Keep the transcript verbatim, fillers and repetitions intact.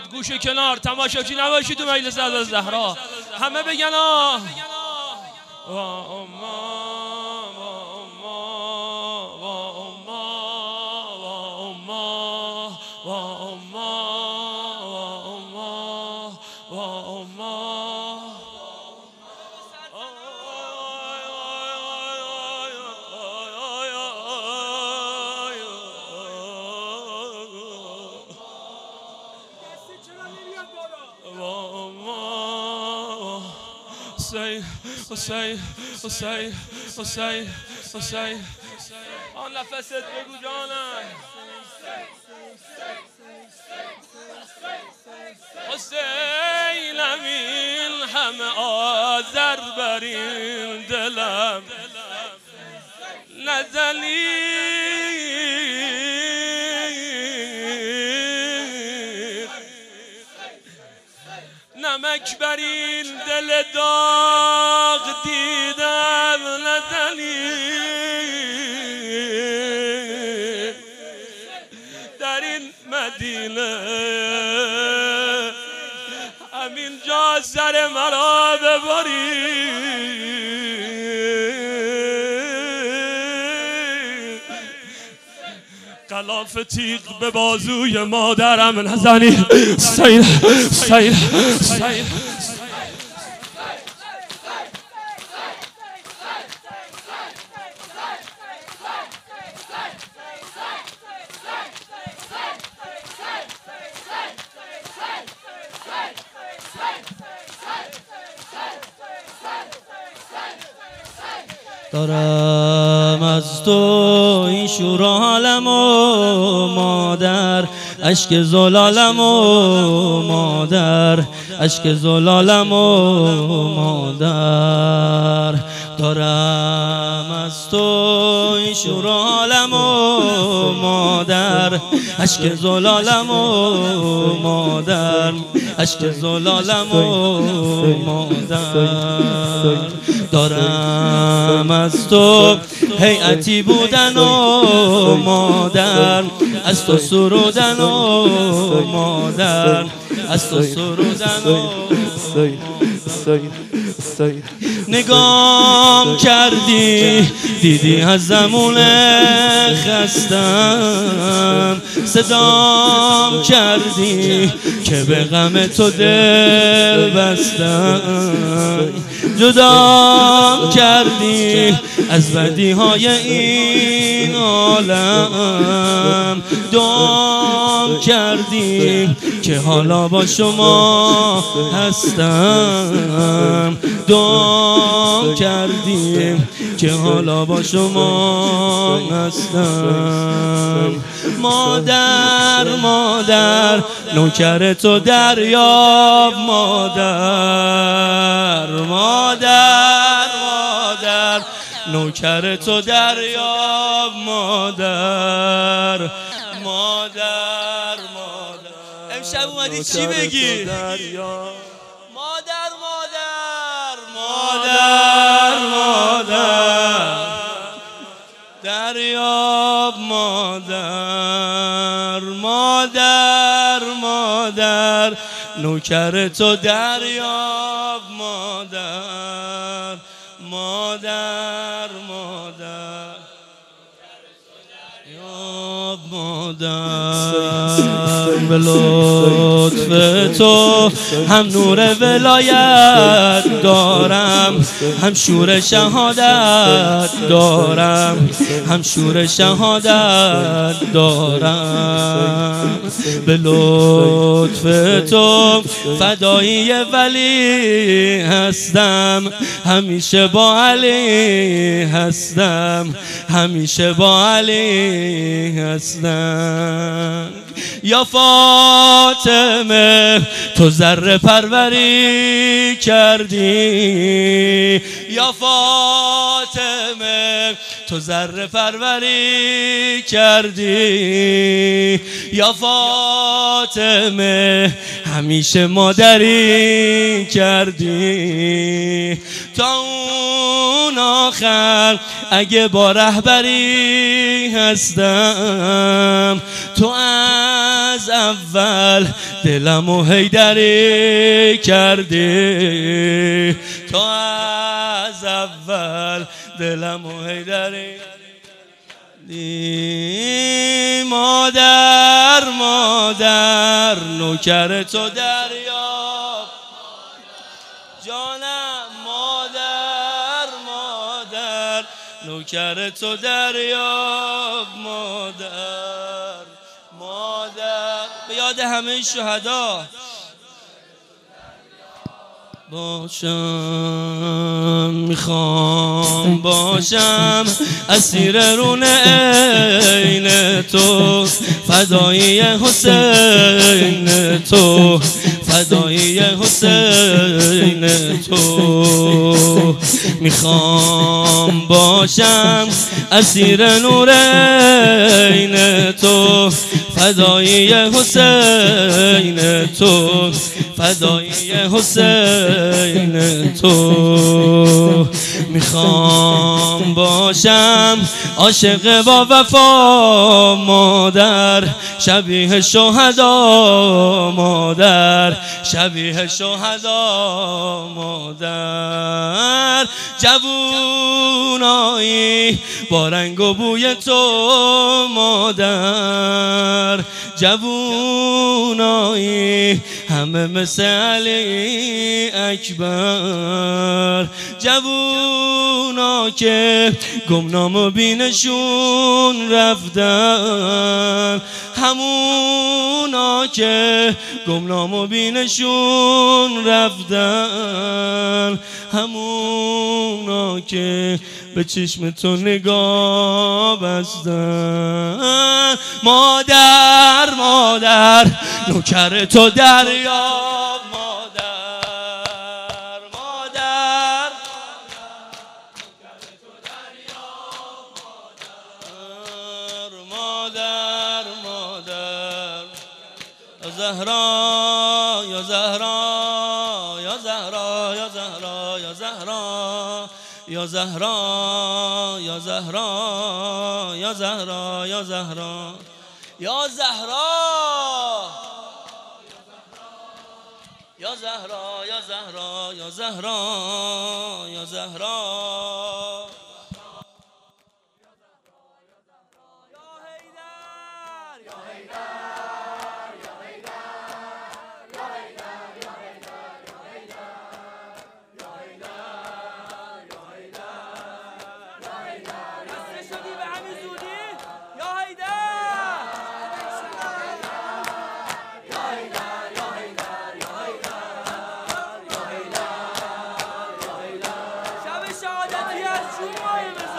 باد گوش کنار تماشاچی نباشی تو مجلس حضرت زهرا همه بگن آه حسین حسین حسین حسین آن نفست بگو جانم حسین امین همه آذر بر این دلم نزنی نمک بر این دل داغ دیدم نزنی در این مدینه همین جا سر مرا ببری غلاف تیغ به بازوی مادرم نزنی سید سید سید دارم از تو این شور و حالم و مادر اشک زلالم و مادر اشک زلالم و مادر دارم از تو این شور و حالم و مادر اشک زلالم و مادر اشک زلالم و مادر دارم از تو هیئتی بودن و مادر از تو سرودن و مادر از تو سرودن و نگام کردی دیدی از زمون خستم صدام کردی که به غم تو دل بستم جدا کردی از بدیهای این عالم دعا کردی که حالا با شما هستم دعا کردیم که حالا با شما هستم مادر مادر نوکر تو دریاب مادر مادر مادر نوکر تو دریاب مادر مادر مادر امشب اومدی چی بگی؟ مادر مادر مادر مادر دریاب مادر مادر مادر نوکر تو دریاب مادر مادر مادر یا مادر به لطف تو هم نور ولایت دارم هم شور شهادت دارم هم شور شهادت دارم به لطف تو فدایی ولی هستم همیشه با علی هستم همیشه با علی هستم یا فاطمه تو ذره پروری کردی یا فاطمه تو ذره پروری کردی یا فاطمه همیشه مادری کردی تا اون آخر اگه با رهبری هستم، تو از اول دلمو حیدری کردی، تو از اول دلمو حیدری دی. مادر مادر نوکر تو دریاب جانم، مادر مادر نوکر تو دریاب، مادر مادر به یاد همه شهدا باشم، میخوام باشم اسیر رون عین تو، فدایی حسین تو، فدایی حسین تو. میخوام باشم اسیر نور عین تو، فدایی حسین تو، فدایی حسین تو. میخوام باشم عاشق با وفا مادر، شبیه شهدا مادر، شبیه شهدا مادر. جوونایی با رنگ و بوی تو مادر، جوونایی همه مثل علی اکبر. جوونا که گمنام و بینشون رفتن، همونا که گمنام و بینشون رفتن، همونا که به چشم تو نگاه بستن. مادر مادر نوکر تو دریاب، مادر مادر مادر مادر یا زهرا یا زهرا یا زهرا یا زهرا یا زهرا یا زهرا یا زهرا یا زهرا یا زهرا یا زهرا یا زهرا یا زهرا یا زهرا یا زهرا. شب شهادتی از جون مایه